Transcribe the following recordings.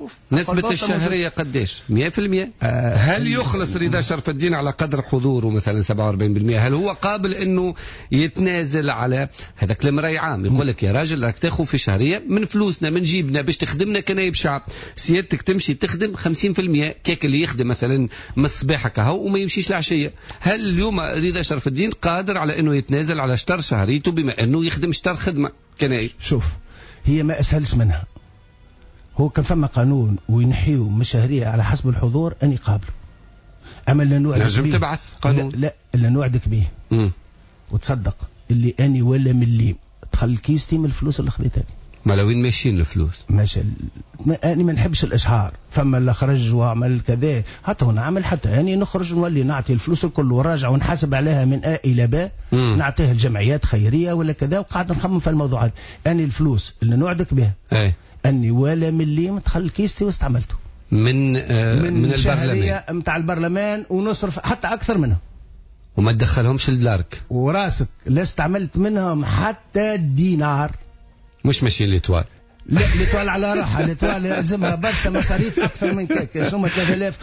شوف نسبة الشهرية قديش 100%. هل يخلص رضا شرف الدين على قدر حضوره مثلا 47%؟ هل هو قابل انه يتنازل على هذا؟ كلام رأي عام يقول لك يا راجل راك تاخذ في شهرية من فلوسنا من جيبنا باش تخدمنا كنايب شعب، سيادتك تمشي تخدم 50% كيك اللي يخدم مثلا من الصباح كهو وما يمشيش العشية. هل اليوم رضا شرف الدين قادر على انه يتنازل على شطر شهريته بما انه يخدم شطر خدمة كنايب؟ شوف هي ما اسهلش منها، هو كان فما قانون وينحيو من الشهرية على حسب الحضور أني قابله. أما اللي نوعدك بيه تبعث قانون لا اللي نوعدك به وتصدق اللي أني ولا مليم تخلي كيستي من الفلوس اللي خذيتها. ما لوين ماشيين الفلوس؟ ماشي أنا ما نحبش الإشهار، فما اللي خرج وعمل كذا حتى هنا عمل حتى أني نخرج نولي نعطي الفلوس الكل وراجع ونحاسب عليها من آ إلى باء نعطيها الجمعيات خيرية ولا كذا، وقاعد نخمم في الموضوعات. أني الفلوس اللي نوعدك بها أني ولا مليم تخلي كيستي واستعملته من البرلمان متاع البرلمان ونصرف حتى أكثر منه وما تدخلهمش لدارك وراسك لا استعملت منهم حتى الدينار. مش ماشيين ليتوال؟ لا ليتوال على راحة، ليتوال يلزمها برشا مصاريف أكثر من كيك. شو 3000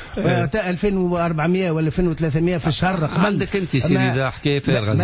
2400 ولا 2300 في الشهر قبل. عندك أنت سيدي ذا حكاية فارغة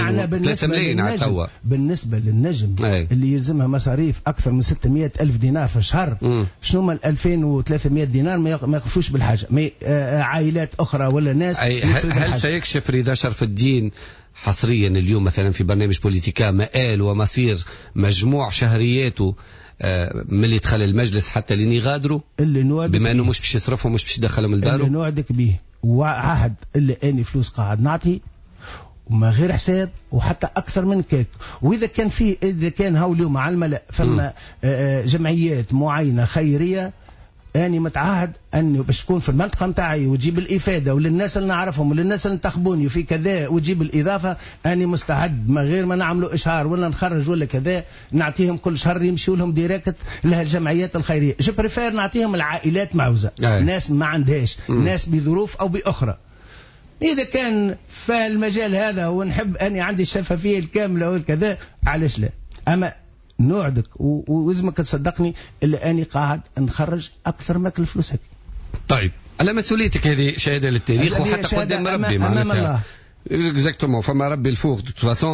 3 ملايين على توا. بالنسبة للنجم اللي يلزمها مصاريف أكثر من 600 ألف دينار في الشهر، شنو ما 2300 دينار ما يقفوش بالحاجة. عائلات أخرى ولا ناس هل سيكشف رضا شرف الدين حصريا اليوم مثلا في برنامج بوليتيكا مآل ومصير مجموع شهرياته من اللي دخل المجلس حتى اللي يغادروا بما انه مش باش يصرفهم مش باش يدخلهم لدارهم؟ اللي نوعدك به وعهد اللي اني فلوس قاعد نعطي وما غير حساب وحتى اكثر من كيك. واذا كان فيه اذا كان هاو اليوم على الملأ فما جمعيات معينه خيريه أني متعهد أنه باش تكون في المنطقة متاعي وتجيب الإفادة وللناس اللي نعرفهم وللناس اللي انتخبوني في كذا وتجيب الإضافة، أني مستعد ما غير ما نعملوا إشهار ولا نخرج ولا كذا نعطيهم كل شهر يمشيوا لهم ديريكت لها الجمعيات الخيرية. جو بريفير نعطيهم العائلات معوزة ناس ما عندهاش ناس بظروف أو بأخرى. إذا كان في المجال هذا ونحب أني عندي الشفافية الكاملة والكذا علاش لا. أما نوعدك وإذا تصدقني اللي أني قاعد نخرج أكثر ما كل الفلوس هكي. طيب على مسؤوليتك هذه شهادة للتاريخ وحتى قدام ربي أمام الله. اكزاكتومون فما ربي الفوق. دو فاسون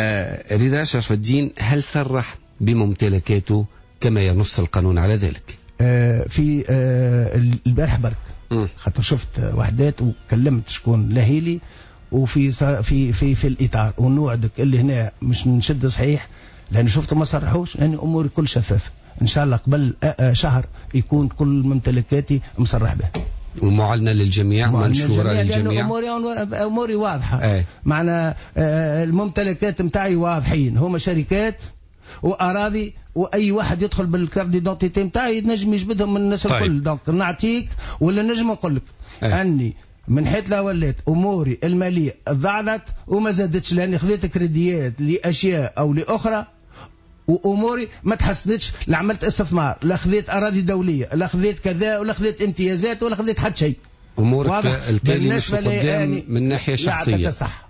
رضا شرف الدين هل صرح بممتلكاته كما ينص القانون على ذلك؟ في البارح برك خاطر شفت وحدات وكلمت شكون لهيلي وفي في الإطار، ونوعدك اللي هنا مش نشد صحيح لأن شفته ما صرحوش لأن أموري كل شفاف إن شاء الله قبل شهر يكون كل ممتلكاتي مصرح به ومعلنة للجميع منشورة للجميع. أموري واضحة معنا الممتلكات متاعي واضحين هما شركات وأراضي وأي واحد يدخل بالكارت ديدونتيتي متاعي نجم يجبدهم من الناس الكل. دونك نعطيك ولا نجم أقول لك أني من حيث لا وليت أموري المالية ضعفت وما زادتش لأني خذيت كريديات لأشياء أو لأخرى وأموري ما تحسنتش. لا عملت استثمار لا خذيت أراضي دولية لا خذيت كذا ولا خذيت امتيازات ولا خذيت حد شيء. أمورك التالي مش قدام من ناحية شخصية صح.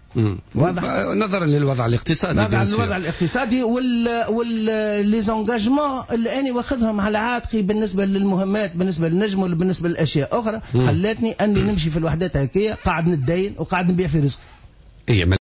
نظرا للوضع الاقتصادي الوضع الاقتصادي والليزونجاجمون اللي أنا واخذهم على عاتقي بالنسبة للمهمات بالنسبة للنجم ولا بالنسبة للأشياء أخرى خلتني أني نمشي في الوحدات هكية قاعد نتدين وقاعد نبيع في رزق.